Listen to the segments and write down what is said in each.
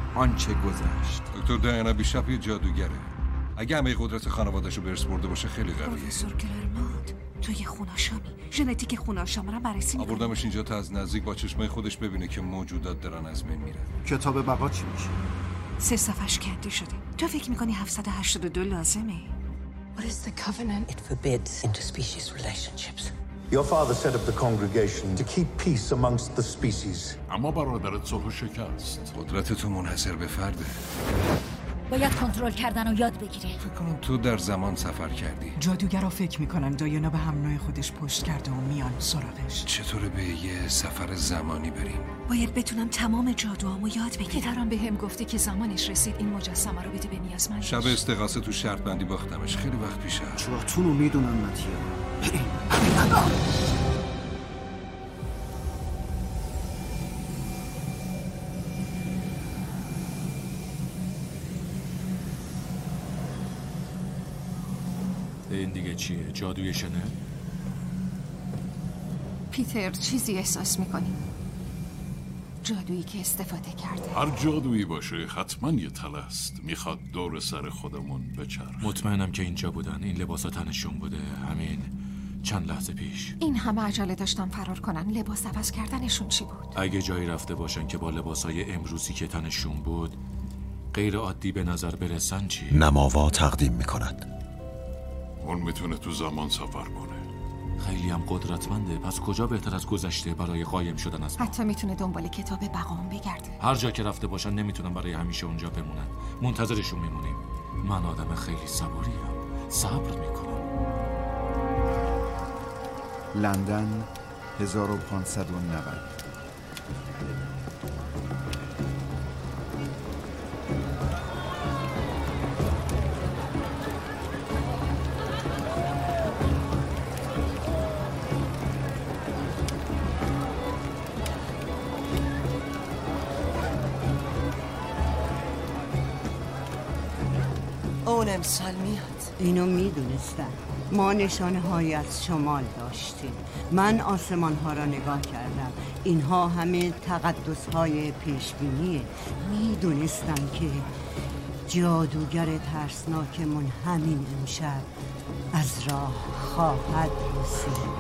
آنچه گذشت. دکتر دیانا بیشاپ یه جادوگره. اگه همه قدرت خانواده‌شو به ارث برده باشه خیلی قویه. پروفسور کلرمانت، تو یه خوناشامی. ژنتیک خوناشام رو بررسی می‌کنی. آوردمش اینجا تا از نزدیک با چشمای خودش ببینه که موجودات دارن از بین میرن. کتاب بقا چی میشه؟ 3 صفحش کنده شده. تو فکر می‌کنی 782 لازمه؟ What is the covenant? It forbids interspecies relationships. Your father set up the congregation to keep peace amongst the species. اما برادرت صلح شکست. قدرت تو منحصر به فرده. باید کنترل کردن و یاد بگیره. فکر کنم تو در زمان سفر کردی. جادوگرا فکر میکنن دایانا به هم نوع خودش پشت کرده و میان سراغش. چطوره به یه سفر زمانی بریم؟ باید بتونم تمام جادوامو یاد بگیرم. پدرم بهم گفته که زمانش رسید این مجسمه رو بده به نیازمندش. شب استغاثه تو شرط بندی باختمش. خیلی وقت پیشه. جاتونو میدونم متیا. بریم. این دیگه چیه؟ جادوی شنه؟ پیتر چیزی احساس میکنی؟ جادویی که استفاده کرده. هر جادویی باشه حتما یه تله است. میخواد دور سر خودمون بچرخه. مطمئنم که اینجا بودن. این لباسا تنشون بوده. همین چند لحظه پیش. این همه عجله داشتن فرار کنن. لباس عوض کردنشون چی بود؟ اگه جایی رفته باشن که با لباسای امروزی که تنشون بود غیر عادی به نظر برسن چی؟ نماوا تقدیم میکند. اون میتونه تو زمان سفر کنه. خیلی هم قدرتمنده. پس کجا بهتر از گذشته برای قایم شدن از ما؟ حتی میتونه دنبال کتاب بقام بگرده. هر جا که رفته باشن نمیتونن برای همیشه اونجا بمونن. منتظرشون میمونیم. من آدم خیلی صبوریم. صبر میکنم. لندن 1590. اون امسال میاد. اینو میدونستم. ما نشانه هایی از شمال داشتیم. من آسمان ها را نگاه کردم. اینها همه تقدس های پیشبینیه. میدونستم که جادوگر ترسناکمون همین امشب از راه خواهد رسید.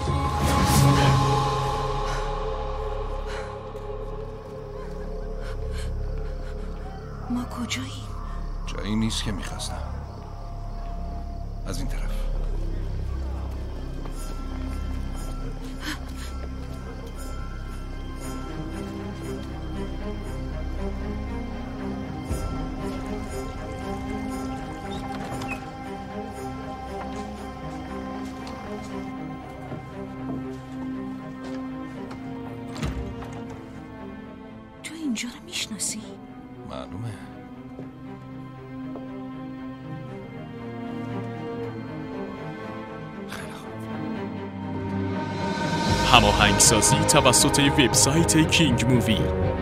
ما کجاییم؟ جایی نیست که میخواستم. از این طرف. تو اینجا رو میشناسی؟ معلومه. هماهنگسازی توسط وبسایت کینگ مووی.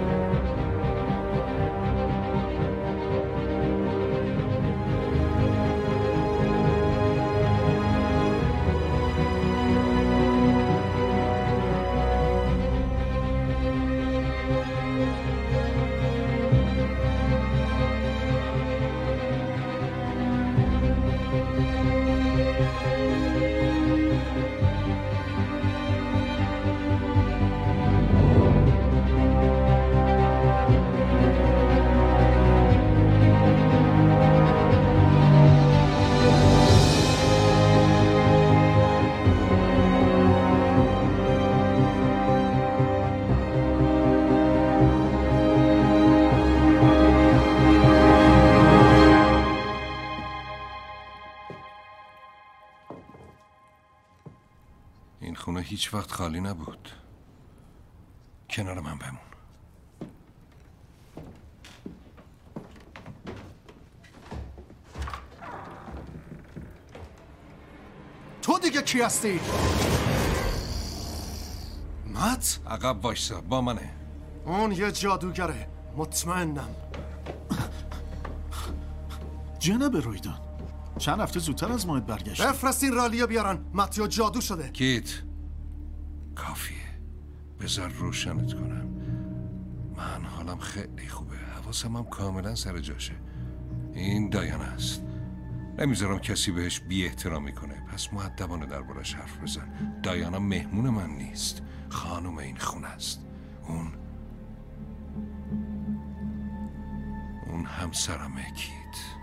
این خونه هیچ وقت خالی نبود. کنار من بمون. تو دیگه کی هستی؟ مت؟ عقب وایسا، با منه. اون یه جادوگره، مطمئنم. جناب رویدان، چند هفته زودتر از موعد برگشت. بفرستین رالیو بیارن. متیو جادو شده. کیت کافیه. بذار روشنت کنم. من حالم خیلی خوبه. حواسم هم کاملا سر جاشه. این دایانا است. نمیذارم کسی بهش بی احترامی کنه. پس مؤدبانه دربارش حرف بزن. دایانا مهمون من نیست. خانم این خونه است. اون همسرمه کیت.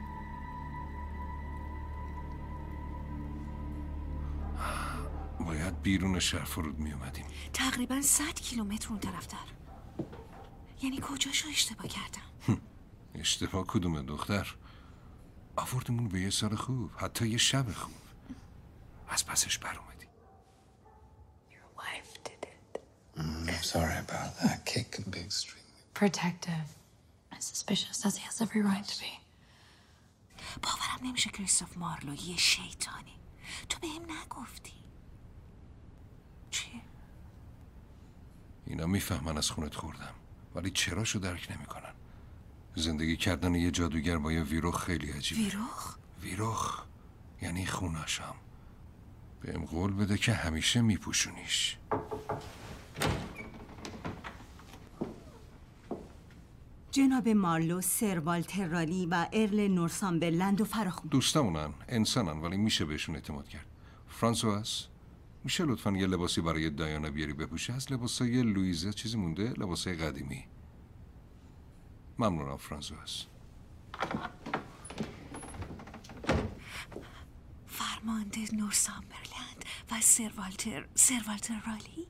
باید بیرون شهر فرود می اومدیم. تقریبا 100 کیلومتر اون طرفتر. یعنی کجاشو اشتباه کردم؟ اشتباه کدومه دختر؟ آوردمون به یه سال خوب، حتی یه شب خوب. از پسش بر اومدی. Your wife did it. I'm sorry about that. Kate can be extremely protective. As suspicious as he has every right to be. باورم نمیشه کریستوف مارلو یه شیطانی. تو بهم نگفتی. چی؟ اینا میفهمن از خونت خوردم، ولی چراشو درک نمیکنن. زندگی کردن یه جادوگر با یه ویروخ خیلی عجیبه. ویروخ؟ ویروخ یعنی خوناشام. بهم قول بده که همیشه میپوشونیش. جناب مارلو، سر والتر رالی و ارل نورسامبرلند و فراخون. دوستامونن، انسانن، ولی میشه بهشون اعتماد کرد. فرانسواس، میشه لطفاً یه لباسی برای دایانا بیاری بپوشه؟ از لباسای لویزا چیزی مونده؟ لباسای قدیمی. ممنونم فرانسواس. فرمانده نورسامبرلند و سر والتر رالی.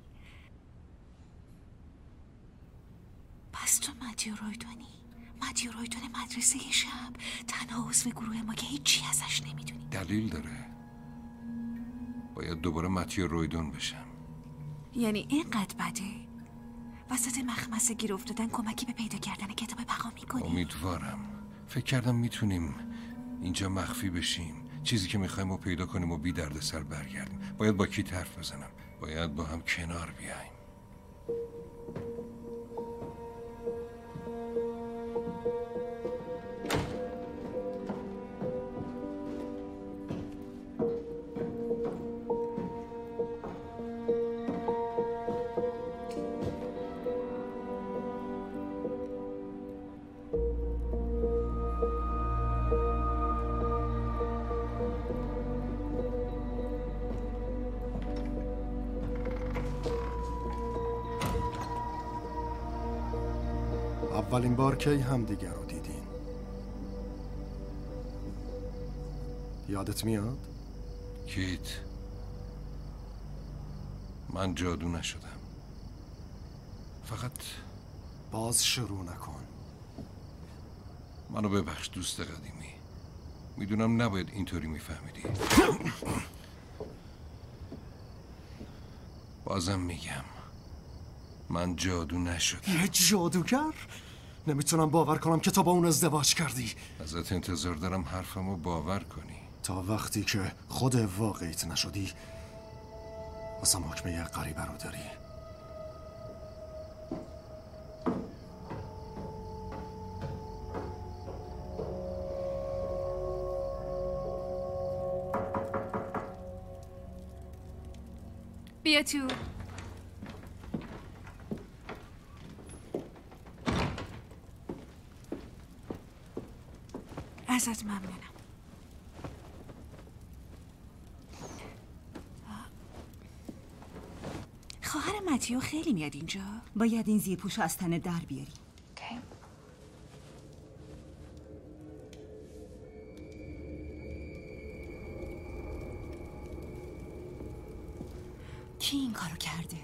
پس تو متیو رویدون مدرسه شب، تنها عضو گروه ما که هیچی ازش نمیدونی. دلیل داره. باید دوباره متیو رویدون بشم. یعنی اینقدر بده؟ وسط مخمسه گیر افتادن کمکی به پیدا کردن کتاب بقا میکنی؟ امیدوارم. فکر کردم میتونیم اینجا مخفی بشیم، چیزی که میخوایم رو پیدا کنیم و بی درد سر برگردیم. باید با کیت حرف بزنم. باید با هم کنار بیایم. اولین بار کی هم دیگر رو دیدین؟ یادت میاد؟ کیت، من جادو نشدم. فقط باز شروع نکن. منو ببخش دوست قدیمی. میدونم نباید اینطوری میفهمیدی. بازم میگم من جادو نشدم. یه جادوگر؟ نمیتونم باور کنم که تو با اون ازدواج کردی. ازت انتظار دارم حرفمو باور کنی. تا وقتی که خود واقعیت نشدی واسم حکمه یه غریبه رو داری. بیا تو. ازت ممنونم. خواهر متیو خیلی میاد اینجا. باید این زیرپوشو از تنه در بیاری. کی این کارو کرده؟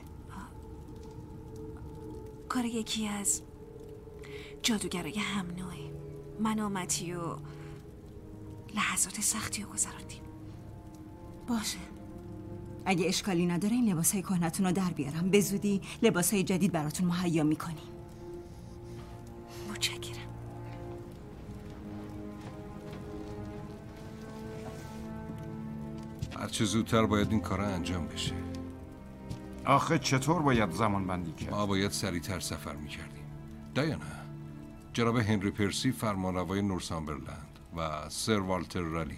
کار یکی از جادوگرای هم نوعه. من و متیو لحظات سختی رو گذراندیم. باشه، اگه اشکالی نداره این لباسای کهنتون رو در بیارم. به زودی لباسای جدید براتون مهیا میکنیم. متشکرم. هرچه زودتر باید این کارا انجام بشه. آخه چطور باید زمان بندی کرد؟ ما باید سریعتر سفر میکردیم. دایانا، جناب هنری پرسی فرمانروای نورسامبرلند و سر والتر رالی.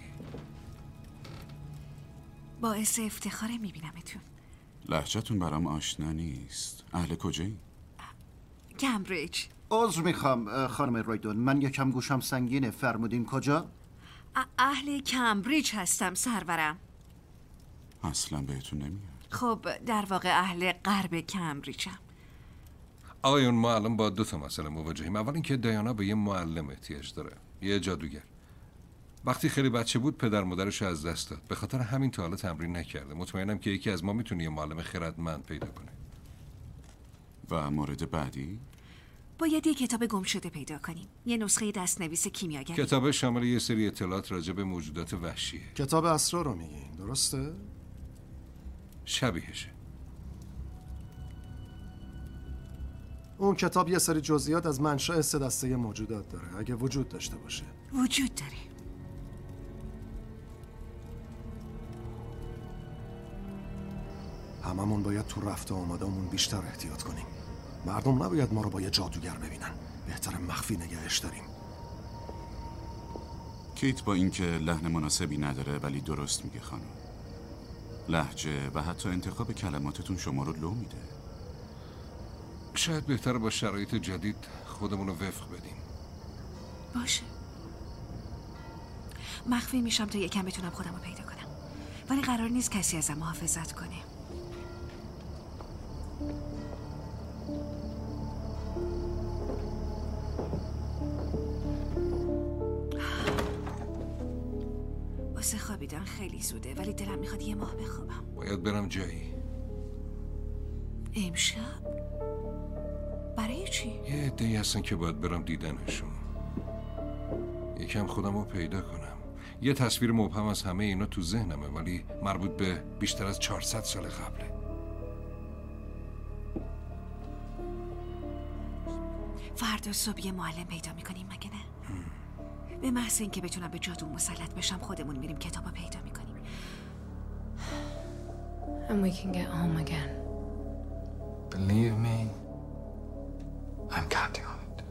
باعث افتخاره میبینمتون. لهجه‌تون برام آشنا نیست. اهل کجایی؟ کمبریج. عذر میخوام خانم رویدون، من یکم گوشم سنگینه. فرمودین کجا؟ اهل کمبریج هستم سرورم. اصلا بهتون نمیاد. خب در واقع اهل غرب کمبریجم. آقایون ما الان با 2 مسئله مواجهیم. اول اینکه دیانا به یه معلم احتیاج داره، یه جادوگر. وقتی خیلی بچه بود پدر مادرش رو از دست داد، به خاطر همین تا حالا تمرین نکرده. مطمئنم که یکی از ما میتونه یه معلم خردمند پیدا کنه. و مورد بعدی؟ باید یه کتاب گم شده پیدا کنیم، یه نسخه دستنویس کیمیاگری. کتاب شامل یه سری اطلاعات راجع به موجودات وحشیه. کتاب اسرار رو میگین، درسته؟ شبیهشه. اون کتاب یه سری جزئیات از منشأ 3 دسته موجودات داره، اگه وجود داشته باشه. وجود داره. هممون باید تو رفت و آمدامون بیشتر احتیاط کنیم. مردم نباید ما رو با یه جادوگر ببینن. بهتره مخفی نگهش داریم. کیت با اینکه لحن مناسبی نداره ولی درست میگه خانم. لهجه و حتی انتخاب کلماتتون شما رو لو میده. شاید بهتره با شرایط جدید خودمون رو وفق بدیم. باشه. مخفی میشم تا یکم بتونم خودم رو پیدا کنم. ولی قرار نیست کسی ازم محافظت کنه. واسه خوابیدن خیلی زوده ولی دلم میخواد یه ماه بخوابم. باید برم جایی. امشب؟ برای چی؟ یه عده‌ای هستن که باید برم دیدنشون. یکم خودم رو پیدا کنم. یه تصویر مبهم از همه اینا تو ذهنمه ولی مربوط به بیشتر از 400 سال قبله. فردا صبح یه معلم پیدا میکنیم مگه نه؟ به محض اینکه بتونم به جادو مسلط بشم خودمون میریم کتابا پیدا میکنیم. And we can get home again. Believe me, I'm counting on it.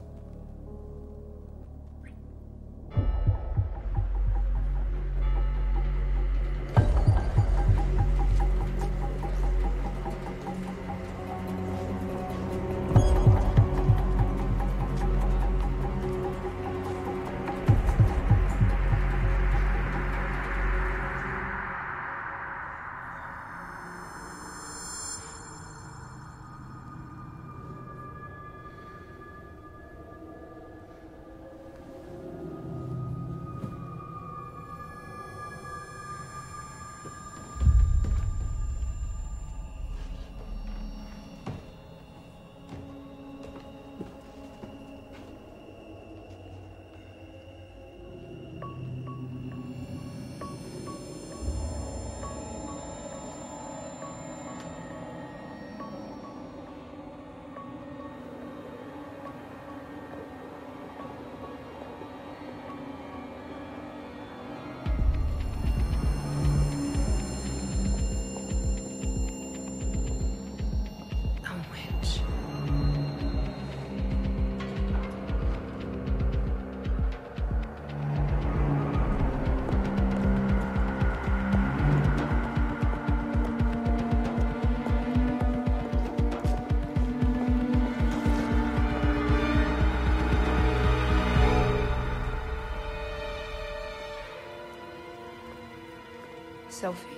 Sophie.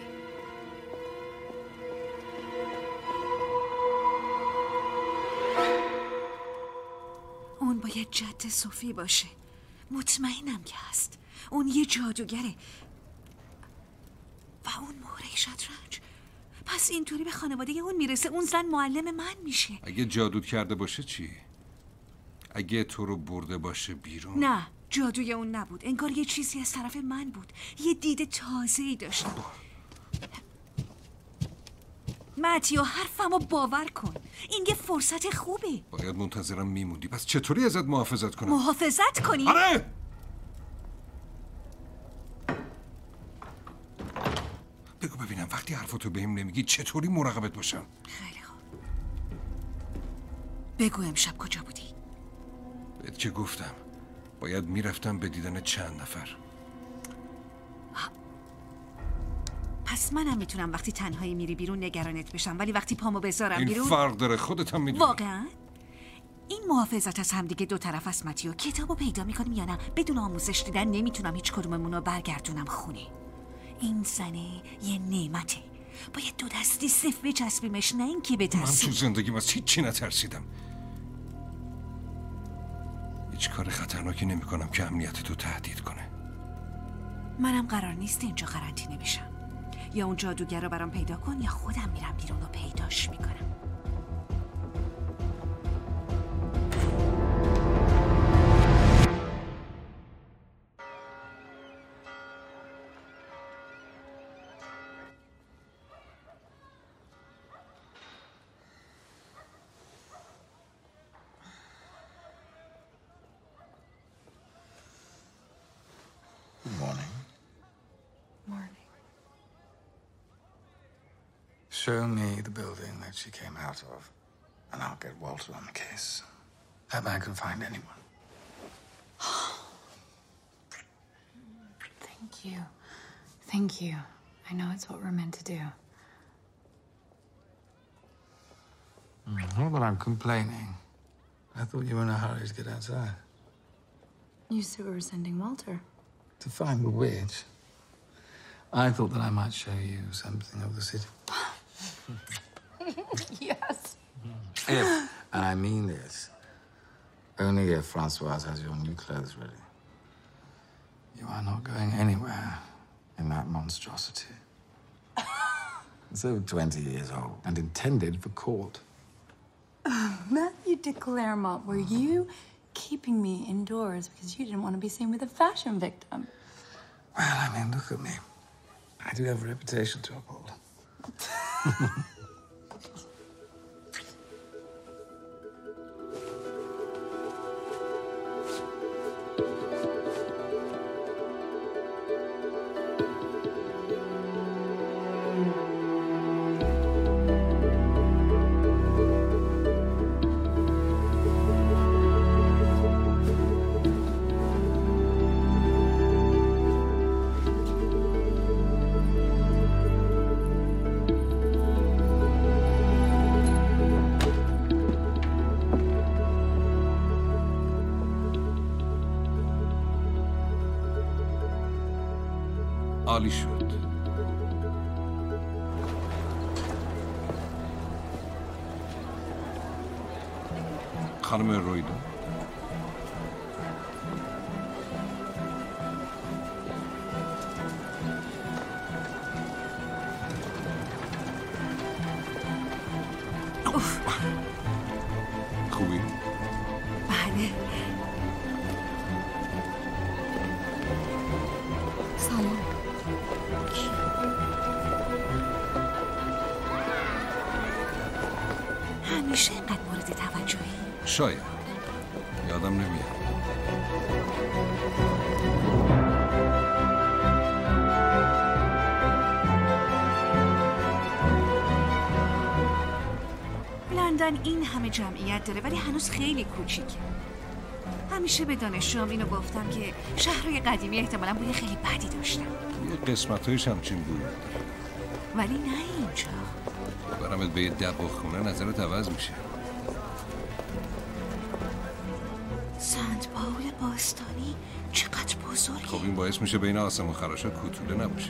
اون باید جد صوفی باشه. مطمئنم که هست. اون یه جادوگره و اون مهره شطرنج. پس اینطوری به خانواده اون میرسه اون زن معلم من میشه. اگه جادو کرده باشه چی؟ اگه تو رو برده باشه بیرون؟ نه جادوی اون نبود. انگار یه چیزی از طرف من بود. یه دید تازه‌ای داشتم. متیو حرفمو باور کن. این یه فرصت خوبه. باید منتظرم میموندی. پس چطوری ازت محافظت کنم؟ محافظت کنی؟ آره! بگو ببینم وقتی حرفتو بهم نمیگی چطوری مراقبت باشم؟ خیلی خوب. بگو امشب کجا بودی؟ بهت که گفتم باید میرفتم به دیدن چند نفر. پس منم میتونم وقتی تنهایی میری بیرون نگرانت بشم ولی وقتی پامو بذارم این بیرون فرق داره. خودت هم میدونی. واقعا؟ این محافظت از همدیگه دو طرف است متیو. کتابو پیدا میکنیم یا نه؟ بدون آموزش دیدن نمیتونم هیچ کدوممون رو برگردونم خونه. این زنه یه نعمته، باید دو دستی صف بچسبیمش، نه اینکه بترسیم. من تو زندگیم از هیچی نترسیدم. هیچ کار خطرناکی نمی کنم که امنیت تو تهدید کنه. منم قرار نیست اینجا قرنطینه بشم. یا اون جادوگر رو برام پیدا کن یا خودم میرم بیرون و پیداش میکنم. Show me the building that she came out of, and I'll get Walter on the case. That man can find anyone. Thank you. Thank you. I know it's what we're meant to do. Not that I'm complaining. I thought you were in a hurry to get outside. You said we were sending Walter. To find the witch. I thought that I might show you something of the city. Yes. If, and I mean this, only if Francoise has your new clothes ready. You are not going anywhere in that monstrosity. It's over 20 years old and intended for court. Matthew de Clermont, were you keeping me indoors because you didn't want to be seen with a fashion victim? Well, I mean, look at me. I do have a reputation to uphold. عالی شد. خانم رویدو، خوبی؟ بله. سلام. همیشه اینقدر مورد توجهی؟ شاید. یادم نمیاد. لندن این همه جمعیت داره ولی هنوز خیلی کوچیکه. همیشه به دانشجوام اینو گفتم که شهرهای قدیمی احتمالاً بوی خیلی بدی داشتن. یه قسمت‌هایش همچین بود. ولی نه اینجا. برامت به یه دباغخونه نظرت عوض میشه. سنت پاول باستانی چقدر بزرگه. خب این باعث میشه بین آسمون خراشا کوتوله نباشه.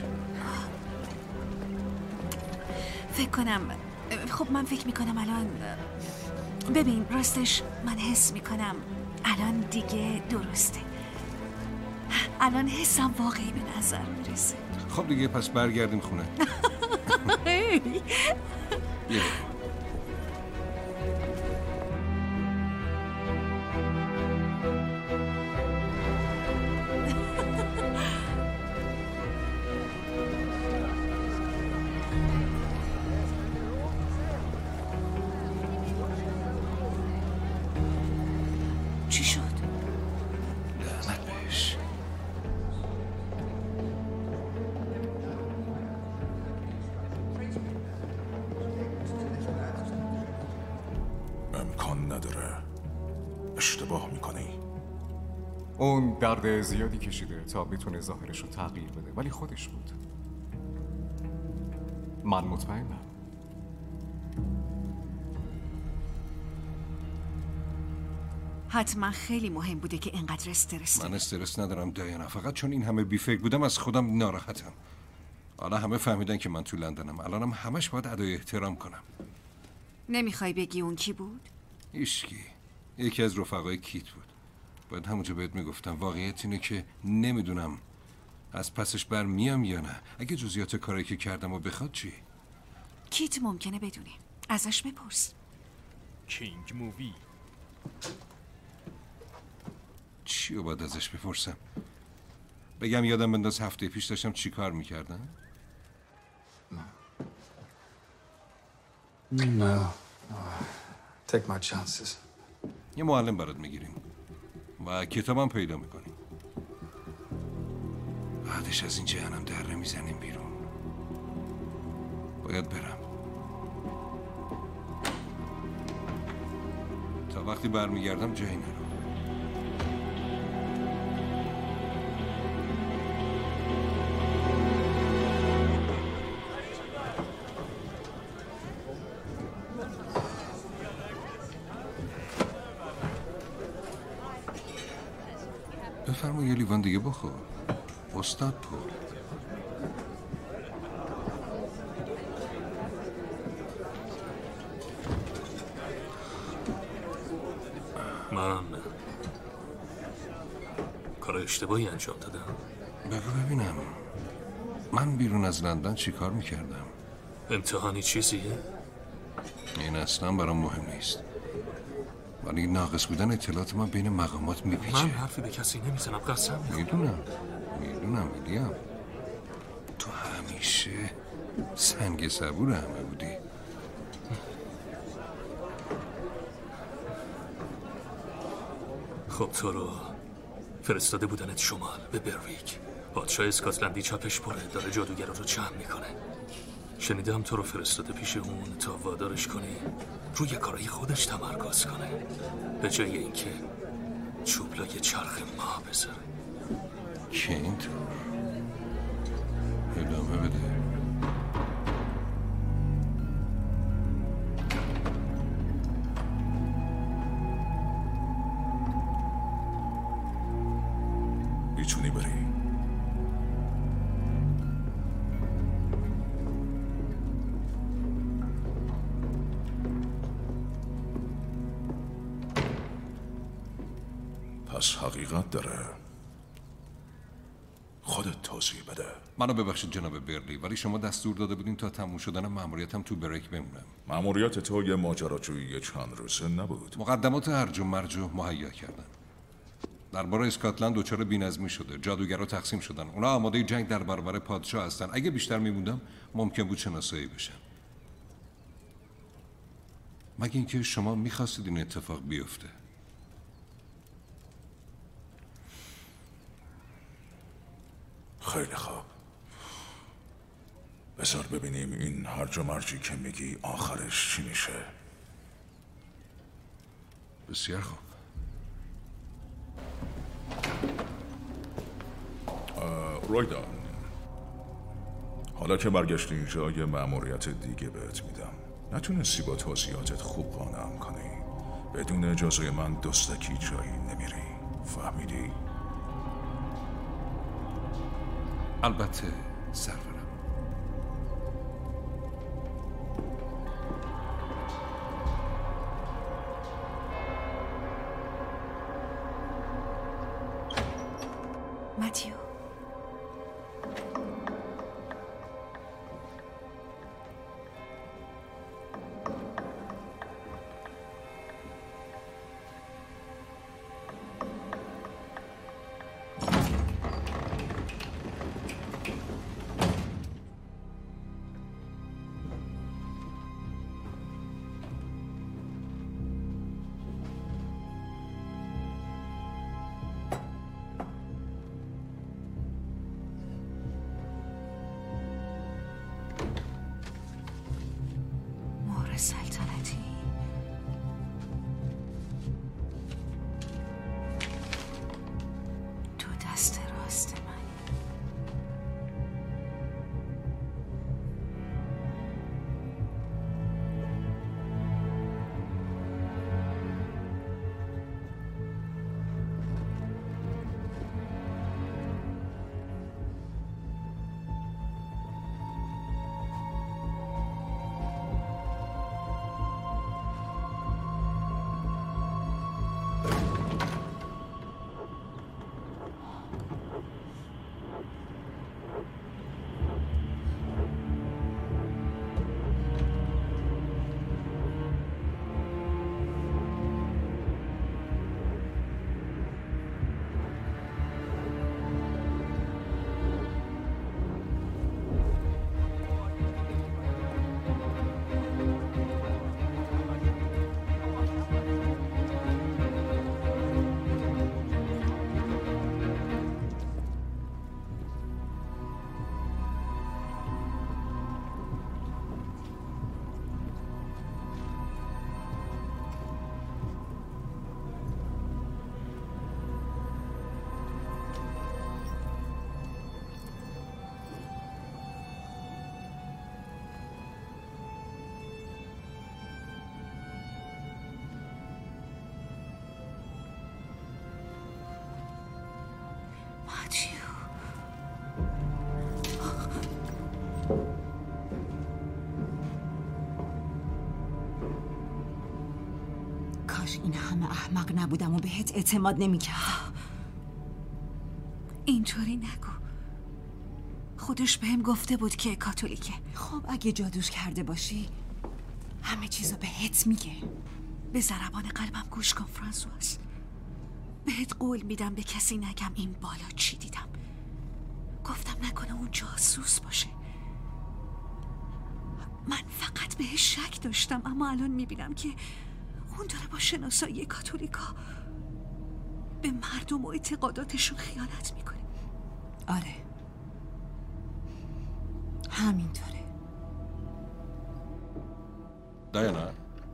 من فکر میکنم الان ببین راستش من حس میکنم الان دیگه درسته. الان حسم واقعی به نظر میرسه. خب دیگه پس برگردیم خونه. چی شد؟ لعنت بهش. امکان نداره. اشتباه میکنی. اون درد زیادی کشیده تا بتونه ظاهرش رو تغییر بده ولی خودش بود. من مطمئنم. 'Cause حتما خیلی مهم بوده که اینقدر استرس من استرس ندارم دایانا، فقط چون این همه بیفکر بودم از خودم ناراحتم. حالا همه فهمیدن که من تو لندنم، الانم همش باید ادای احترام کنم. نمیخوای بگی اون کی بود؟ ایشکی یکی از رفقای کیت بود. باید همونجا بهت میگفتم. واقعیت اینه که نمیدونم از پسش برمیام یا نه. اگه جزئیات کاری که کردم و بخواد چی؟ کیت ممکنه بدونه، ازش بپرس. کینگ مووی. چی رو باید ازش بپرسم؟ بگم یادم بنداز هفته پیش داشتم چی کار میکردم؟ No. Take my chances. یه معلم برات میگیریم و کتابم پیدا میکنیم. بعدش از این جهنم دره میزنیم بیرون. باید برم. تا وقتی برمیگردم جایی نرو. بفرما یه لیوان دیگه بخور. استاد پول. من کار اشتباهی انجام دادم. بگو ببینم من بیرون از لندن چی کار میکردم؟ امتحانی چیزیه؟ این اصلا برام مهم نیست، ولی ناقص بودن اطلاعات من بین مقامات میپیچه. من حرفی به کسی نمیزنم، قسم میدونم ویلیام، تو همیشه سنگ صبور همه بودی. خب تو رو فرستاده بودنت شمال به برویک. پادشاه اسکاتلندی چپش پره، داره جادوگرا رو جمع میکنه. شنیدم تو رو فرستاده پیش اون تا وادارش کنی روی کارهای خودش تمرکز کنه، به جای اینکه چوبلای چرخ ما بذاره. که اینطور ادامه بده. میتونی بری. پس حقیقت داره. خودت توضیح بده. منو ببخشید جناب برلی، ولی شما دستور داده بودین تا تموم شدن مأموریتم تو بریک بمونم. مأموریت تو یه ماجراجویی چند روزه نبود. مقدمات هرج و مرج رو مهیا کردن. درباره اسکاتلند دچار بی‌نظمی شده، جادوگرا تقسیم شدن، اونا آماده جنگ در برابر پادشاه هستن. اگه بیشتر میموندم ممکن بود شناسایی بشن. مگه اینکه شما میخواستید این اتفاق بیفته. خیلی خوب، بذار ببینیم این هرج و مرجی که میگی آخرش چی میشه. بسیار خوب. رویدان، حالا که برگشتی اینجا یه مأموریت دیگه بهت میدم. نتونستی با توضیحاتت خوب قانعم کنی. بدون اجازه من دستکی جایی نمیری، فهمیدی؟ البته سرورم. ماتیو، کاش این همه احمق نبودم و بهت اعتماد نمی‌کردم. اینطوری نگو. خودش بهم گفته بود که کاتولیکه. خب اگه جادوش کرده باشی همه چیزو بهت میگه. به ضربان قلبم گوش کن فرانسواز. بهت قول میدم به کسی نگم این بالا چی دیدم. گفتم نکنه اون جاسوس باشه. من فقط بهش شک داشتم، اما الان میبینم که اون داره با شناسایی کاتولیکا به مردم و اعتقاداتشون خیانت میکنه. آره همینطوره. دایانا،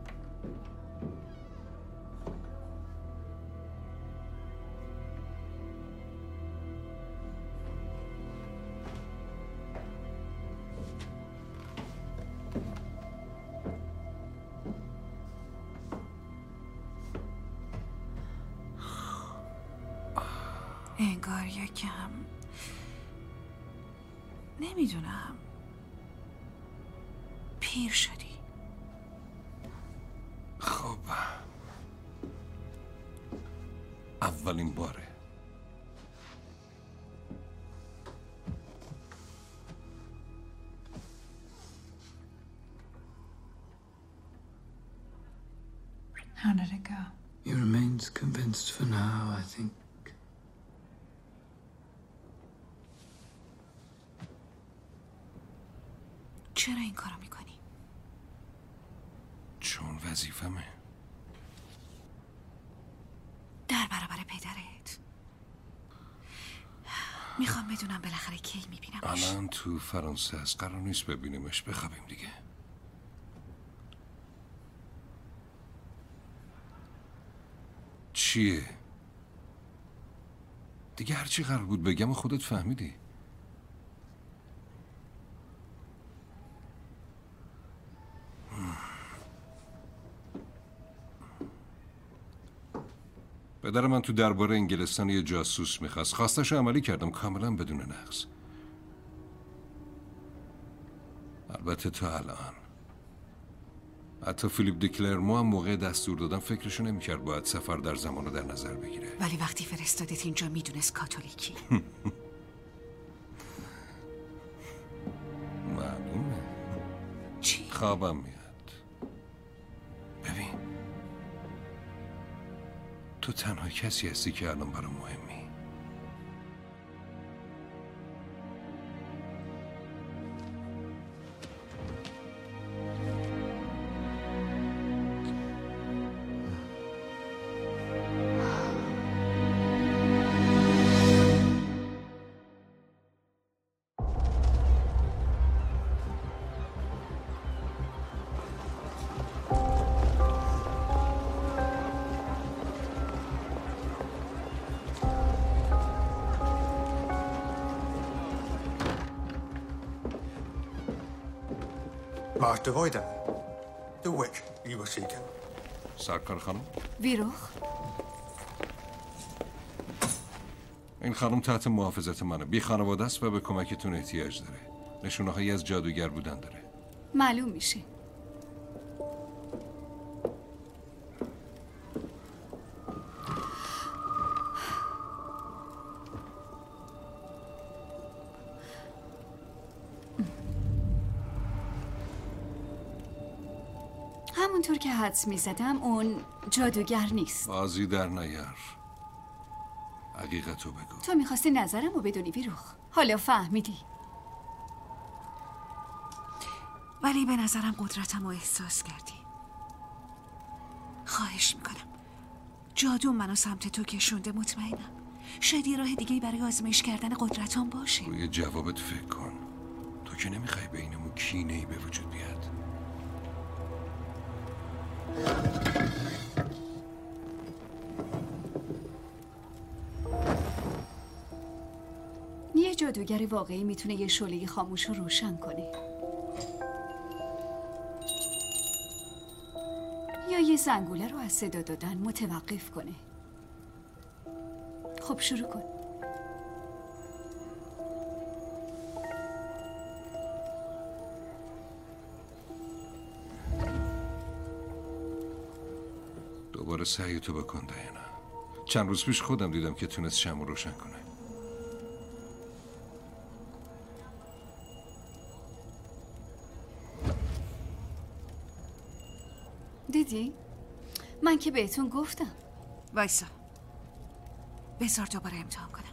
انگار یکم نمیدونم پیر شدی. خب اولین باره. How did it go? He remains convinced for now, I think. چرا این کارو میکنی؟ چون وظیفمه. در برابر پدرت. میخوام بدونم بالاخره کی میبینمش. الان تو فرانسه است، قرار نیست ببینیمش. بخوابیم دیگه. چیه؟ دیگه هرچی قرار بود بگم و خودت فهمیدی. پدر من تو درباره انگلستان یه جاسوس میخواست. خواستشو عملی کردم کاملا بدون نقص. البته تا الان حتی فیلیپ دکلرمو هم موقع دستور دادن فکرشو نمیکرد باید سفر در زمانو در نظر بگیره. ولی وقتی فرستادت اینجا میدونست کاتولیکی. معلومه. چی؟ خوابم میاد. ببین تو تنها کسی هستی که الان برام مهمی. Master Voida, the wick you were seeking. سرکار خانم؟ ویروخ؟ این خانم تحت محافظت منه. بی خانواده است و به کمکتون احتیاج داره. نشونه هایی از جادوگر بودن داره. معلوم میشه. همونطور که حدس میزدم اون جادوگر نیست. بازی در نیار. حقیقتو بگو. تو میخواستی نظرم رو بدونی ویروخ. حالا فهمیدی. ولی به نظرم قدرتم رو احساس کردی. خواهش میکنم جادو منو سمت تو کشونده. مطمئنم شاید یه راه دیگه برای آزمایش کردن قدرتام باشه. روی جوابت فکر کن. تو که نمیخوای بینمون کینه‌ای به وجود بیاد. یه جادوگر واقعی میتونه یه شعله خاموش رو روشن کنه یا یه زنگوله رو از صدا دادن متوقف کنه. خب شروع کن. دوباره داره سعی تو بکن دیانا. چند روز پیش خودم دیدم که تونست شمع روشن کنه. دیدی؟ من که بهتون گفتم. وایسا، بذار دوباره امتحان کنم.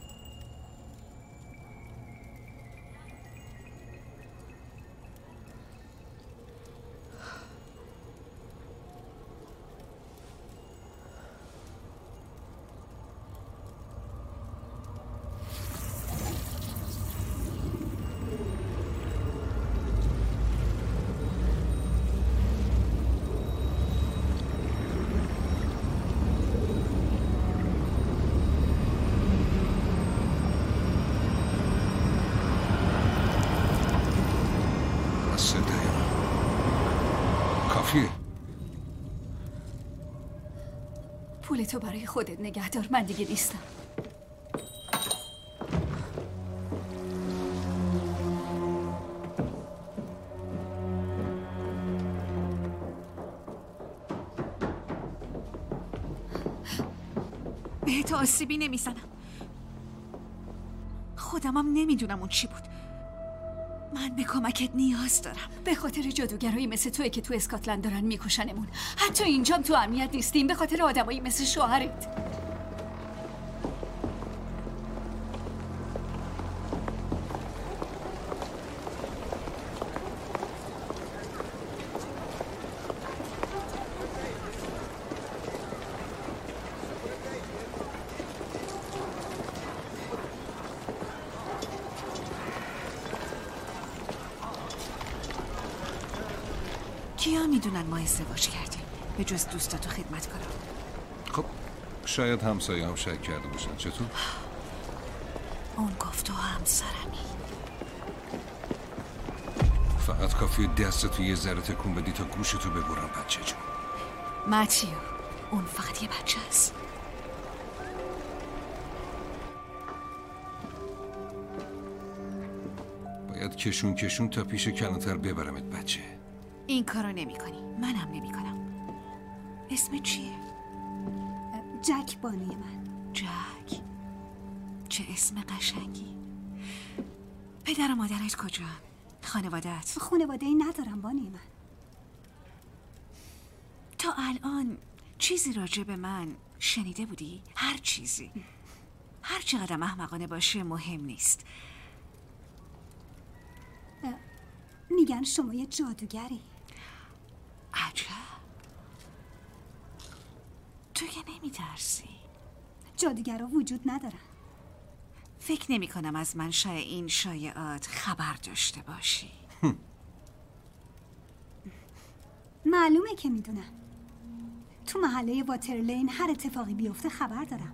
پول تو برای خودت نگه دار، من دیگه نیستم. بهت آسیبی نمیزنم. خودمم نمیدونم اون چی بود. من به کمکت نیاز دارم. به خاطر جادوگرایی مثل توی که تو اسکاتلند دارن میکشنمون. حتی اینجام تو امنیت نیستیم به خاطر آدمایی مثل شوهرت. کیا میدونن ما ازدواج کردیم به جز دوستات و خدمتکارا؟ خب شاید همسایه هم شک کرده باشن. چطور؟ اون گفت تو همسرمی. فقط کافیه دستتو یه ذره تکون بدی تا گوشتو ببرم بچه جون. ماتیو، اون فقط یه بچه است. باید کشون تا پیش کلانتر ببرمت بچه. این کارو نمی کنی. منم نمی کنم. اسم چیه؟ جک بانوی من. جک؟ چه اسم قشنگی. پدر و مادرت کجا؟ خانواده‌ات؟ خانواده‌ای ندارم بانوی من. تا الان چیزی راجع به من شنیده بودی؟ هر چیزی. هر چقدر احمقانه باشه مهم نیست. میگن شما یه جادوگری. عجب. تو که نمیترسی؟ جادوگرها وجود ندارن. فکر نمی کنم از منشأ این شایعات خبر داشته باشی. معلومه که میدونم. تو محله واترلین هر اتفاقی بیفته خبر دارم.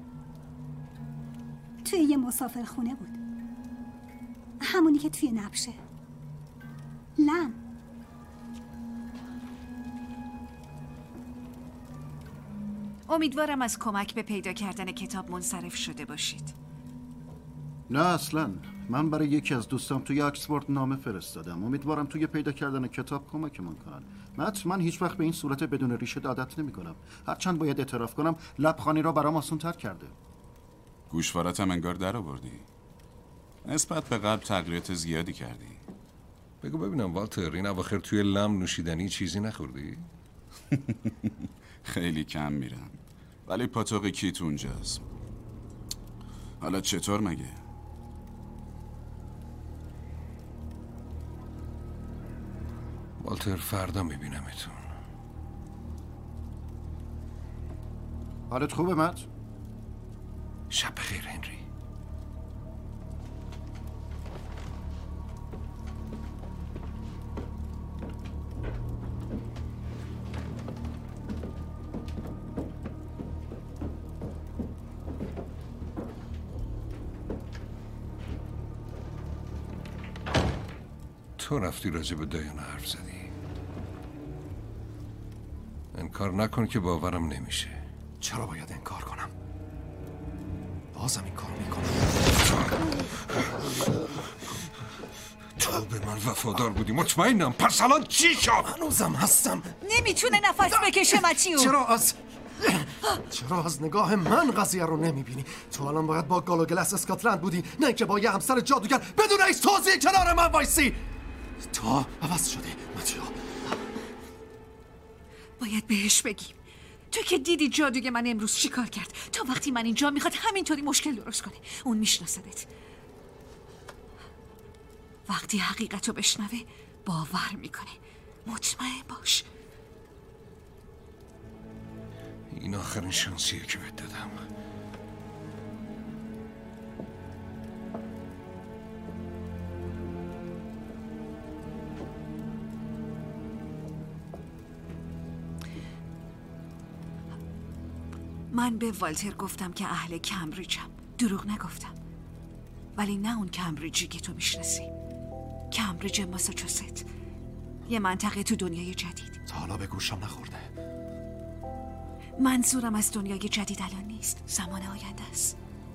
توی یه مسافر خونه بود، همونی که توی نبشه. لم. امیدوارم از کمک به پیدا کردن کتاب منصرف شده باشید. نه اصلا. من برای یکی از دوستام توی اکسفورد نامه فرستادم. امیدوارم توی پیدا کردن کتاب کمکمون کنن. من هیچ وقت به این صورت بدون ریشه عادت نمی کنم. هرچند باید اعتراف کنم لبخانی را برام آسان‌تر کرده. گوشوارتم انگار در آوردی. نسبت به قبل تغییرات زیادی کردی. بگو ببینم والتر، این اواخر توی لم نوشیدنی چیزی نخوردی؟ خیلی کم میرم، ولی پاتوق کیت اونجاست. حالا چطور مگه؟ والتر فردا میبینمتون. حالت خوبه مت؟ شب بخیر هنری. تو رفتی راجع به دایانا حرف زدی. انکار نکن که باورم نمیشه. چرا باید انکار کنم؟ بازم این کار میکنم. تو به من وفادار بودی، مطمئنم. پس الان چی شد؟ هنوزم هستم. نمیتونه نفس بکشه ماتیو. چرا چرا از نگاه من قضیه رو نمیبینی؟ تو الان باید با گالوگلس اسکاتلند بودی، نه که با یه همسر جادوگر بدون هیچ توضیحی کنار من وایسی. تو عوض شدی ماتیو. باید بهش بگیم. تو که دیدی جادوگر من امروز چی کار کرد. تا وقتی من اینجا میخواد همینطوری مشکل درست کنه. اون میشناسدت. وقتی حقیقت رو بشنوه باور میکنه. مطمئن باش. این آخرین شانسیه که بهت دادم. من به والتر گفتم که اهل کمبریجم. دروغ نگفتم. ولی نه اون کمبریجی که تو میشناسی. کمبریج ماساچوست. یه منطقه تو دنیای جدید. تا حالا به گوشم نخورده. منظورم از دنیای جدید الان نیست. زمان آینده است.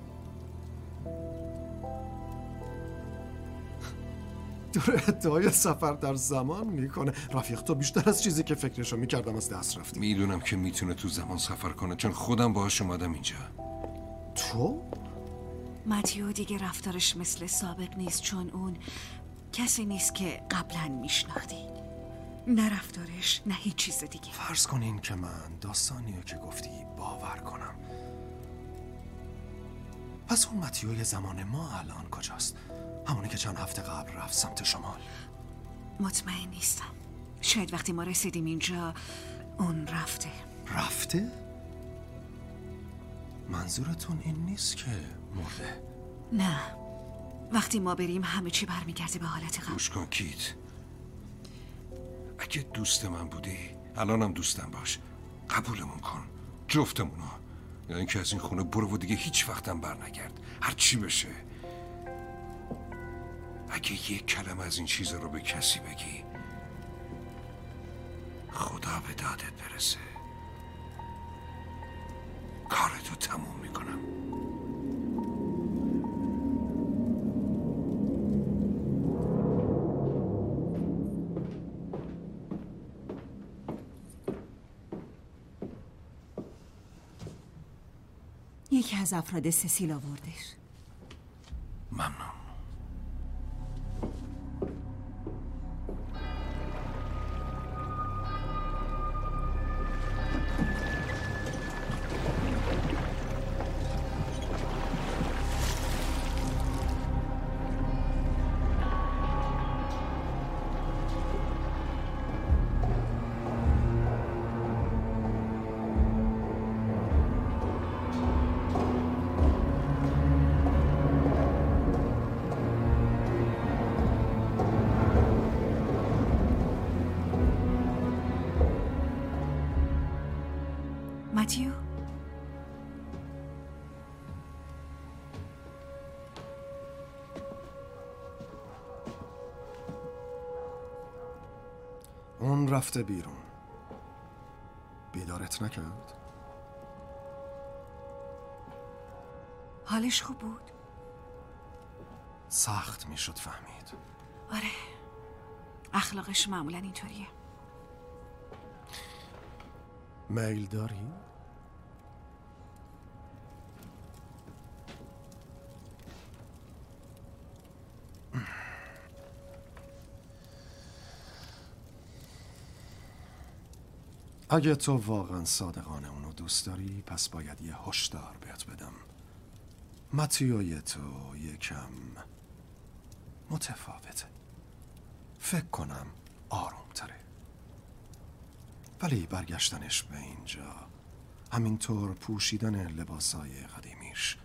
داره ادعای سفر در زمان میکنه. رفیق تو بیشتر از چیزی که فکرشو میکردم از دست رفتی. میدونم که میتونه تو زمان سفر کنه چون خودم باهاش اومدم اینجا. تو؟ ماتیو دیگه رفتارش مثل سابق نیست چون اون کسی نیست که قبلا میشناختی. نه رفتارش نه هیچ چیز دیگه. فرض کنین که من داستانیو که گفتی باور کنم. پس اون ماتیوی زمان ما الان کجاست؟ همونی که چند هفته قبل رفت سمت شمال. مطمئن نیستم. شاید وقتی ما رسیدیم اینجا اون رفته. رفته؟ منظورتون این نیست که مرده؟ نه. وقتی ما بریم همه چی برمیگرده به حالت قبل. گوش کن کیت. اگه دوست من بودی الانم دوستم باش. قبولمون کن. جفتمونو. یا اینکه از این خونه برو و دیگه هیچ وقتم بر نگرد. هر چی بشه. اگه یک کلمه از این چیز رو به کسی بگی خدا به دادت برسه. کارتو تموم میکنم. یکی از افراد سسیل آوردش. ممنون. ماتیو؟ اون رفته بیرون. بیدارت نکرد؟ حالش خوب بود؟ سخت میشد فهمید. آره. اخلاقش معمولا اینطوریه. میل داری؟ اگه تو واقعا صادقانه اونو دوست داری پس باید یه هشدار بهت بدم. ماتیوی تو یکم متفاوته. فکر کنم آروم تره. ولی برگشتنش به اینجا همینطور پوشیدن لباسای قدیمیش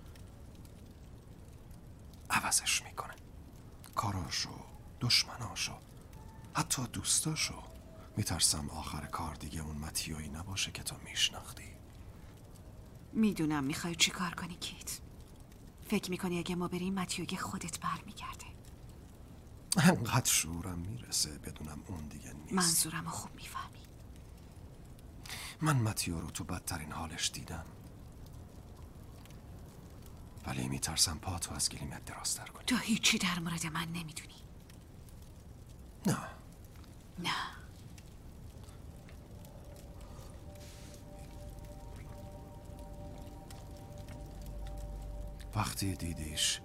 عوضش میکنه. کاراشو، دشمناشو، حتی دوستاشو. میترسم آخر کار دیگه اون ماتیویی نباشه که تو میشناختی. میدونم میخوای چی کار کنی کیت. فکر میکنی اگه ما بریم ماتیوی خودت برمیگرده. انقدر شعورم میرسه بدونم اون دیگه نیست. منظورم رو خوب میفهمی. من ماتیو رو تو بدترین حالش دیدم. ولی میترسم پاتو از گلیمت درازتر کنی. تو هیچی در مورد من نمیدونی. نه. وقتی دیدیش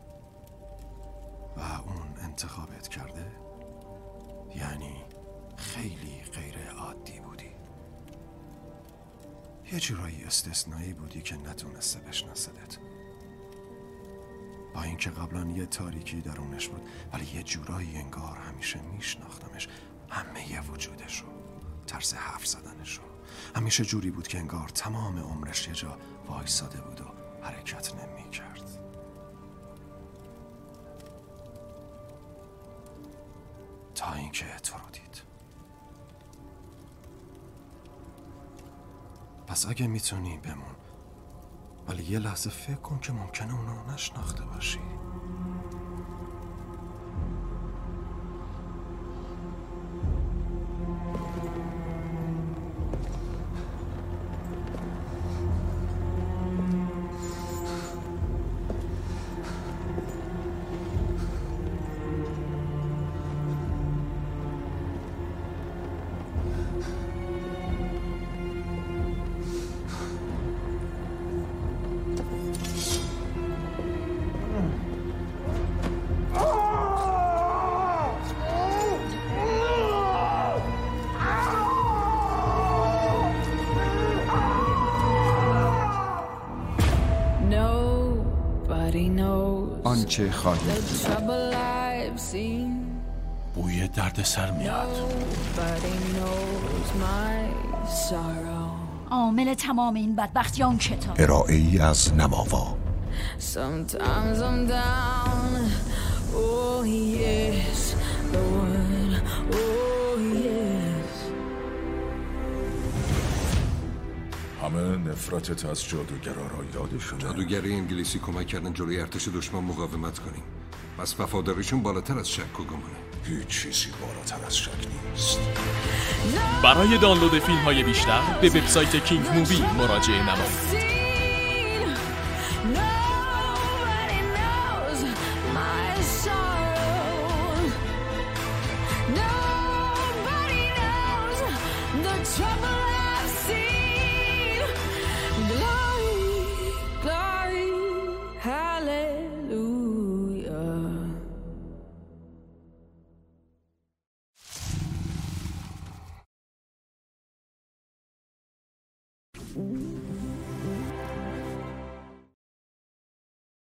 و اون انتخابت کرده، یعنی خیلی غیر عادی بودی. یه جورایی استثنایی بودی که نتونسته بشناسدت. با اینکه قبلا یه تاریکی درونش بود، ولی یه جورایی انگار همیشه میشناختمش. همه وجودش رو، طرز حرف زدنش رو. همیشه جوری بود که انگار تمام عمرش یه جا وایساده بود و حرکت نمی کرد. تا اینکه تو رو دید. پس اگه میتونی بمون، ولی یه لحظه فکر کن که ممکنه اونو نشناخته باشی. آنچه خواهی بوی درد سر میاد. عامل تمام این بدبختی اون کتاب. ارائه ای از نماوا. همه نفرتت از جادوگرا را یادشونه. جادوگری انگلیسی کمک کردن جلوی ارتش دشمن مقاومت کنیم. پس وفاداریشون بالاتر از شک و گمانه. هیچ چیزی بالاتر از شک نیست. برای دانلود فیلم های بیشتر به وبسایت کینگ مووی مراجعه نمایید. Glory, hallelujah.